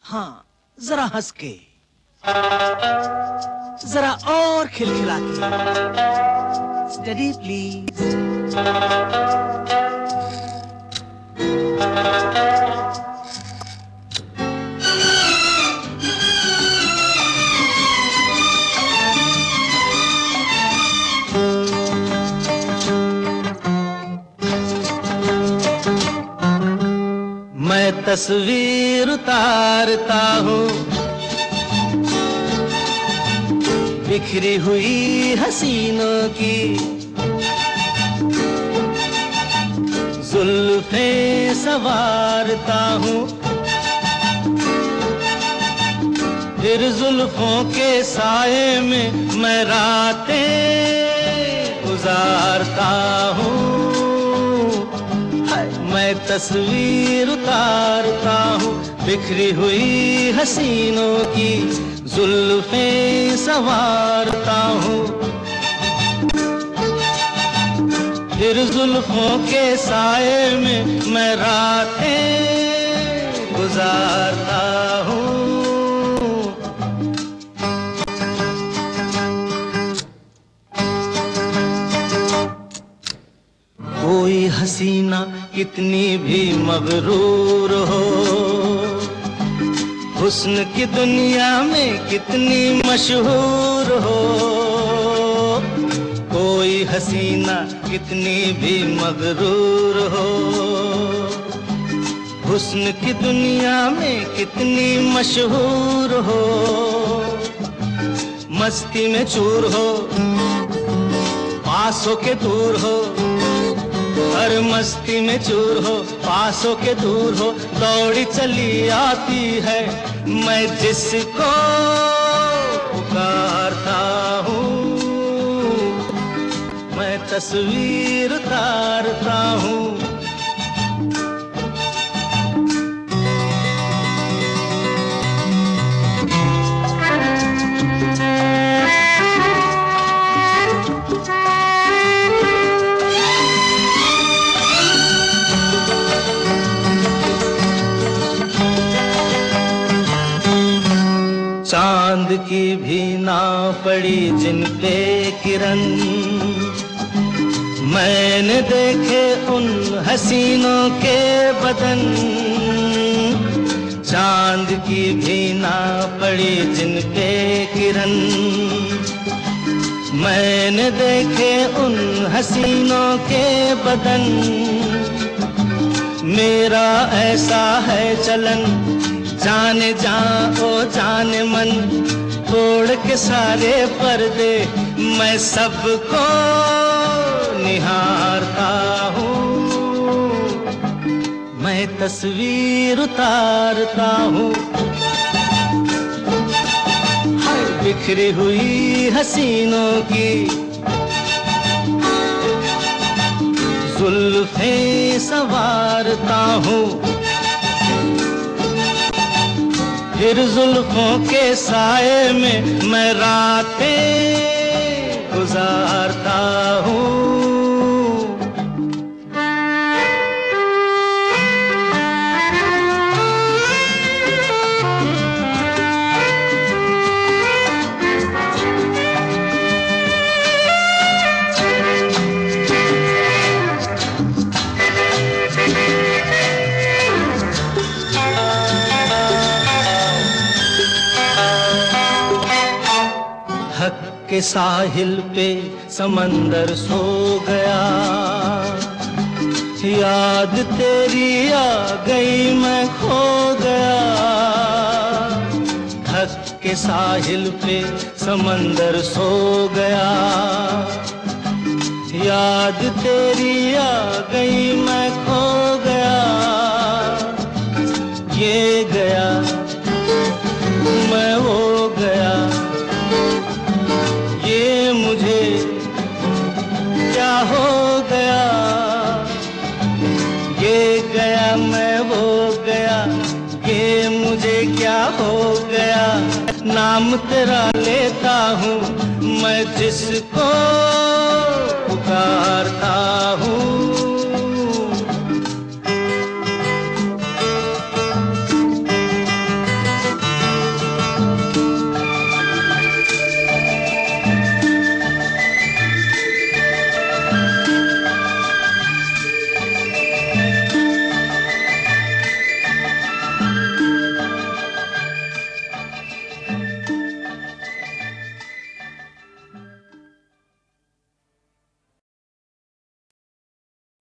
हाँ, जरा हंस के, जरा और खिलखिला के। Study please. मैं तस्वीर उतारता हूँ बिखरी हुई हसीनों की, जुल्फें संवारता हूँ, फिर जुल्फों के साए में मैं रातें गुजारता हूँ। मैं तस्वीर उतारता हूँ बिखरी हुई हसीनों की, जुल्फें संवारता हूँ, फिर जुल्फों के साए में मैं रातें गुजारता हूँ। कोई हसीना कितनी भी मगरूर हो, हुस्न की दुनिया में कितनी मशहूर हो। कोई हसीना कितनी भी मगरूर हो, हुस्न की दुनिया में कितनी मशहूर हो। मस्ती में चूर हो, पास हो के दूर हो, हर मस्ती में चूर हो, पास हो के दूर हो, दौड़ी चली आती है मैं जिसको पुकारता हूँ। मैं तस्वीर उतारता हूँ। चांद की भी ना पड़ी जिन पे किरण, मैंने देखे उन हसीनों के बदन। चांद की भी ना पड़ी जिन पे किरण, मैंने देखे उन हसीनों के बदन। मेरा ऐसा है चलन, जाने जा ओ जाने मन, तोड़ के सारे पर्दे मैं सबको निहारता हूँ। मैं तस्वीर उतारता हूँ बिखरी हुई हसीनों की, जुल्फें संवारता हूँ, फिर जुल्फों के साए में मैं रातें गुजारता हूँ। के साहिल पे समंदर सो गया, याद तेरी आ गई मैं खो गया। ढक के साहिल पे समंदर सो गया, याद तेरी आ गई मैं खो गया। ये गया मैं वो गया, ये मुझे क्या हो गया। ये गया मैं वो गया, ये मुझे क्या हो गया। नाम तेरा लेता हूँ मैं जिसको पुकारता हूँ।